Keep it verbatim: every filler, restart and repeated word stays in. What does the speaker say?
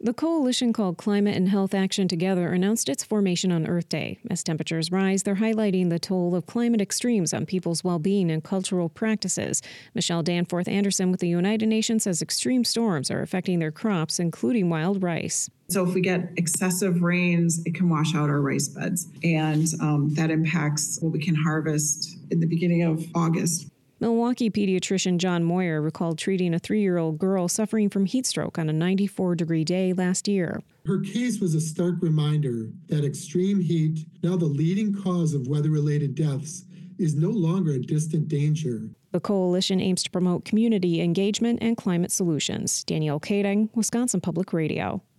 The coalition called Climate and Health Action Together announced its formation on Earth Day. As temperatures rise, they're highlighting the toll of climate extremes on people's well-being and cultural practices. Michelle Danforth Anderson with the United Nations says extreme storms are affecting their crops, including wild rice. So if we get excessive rains, it can wash out our rice beds, and um, that impacts what we can harvest in the beginning of August. Milwaukee pediatrician John Moyer recalled treating a three-year-old girl suffering from heat stroke on a ninety-four degree day last year. Her case was a stark reminder that extreme heat, now the leading cause of weather-related deaths, is no longer a distant danger. The coalition aims to promote community engagement and climate solutions. Danielle Kading, Wisconsin Public Radio.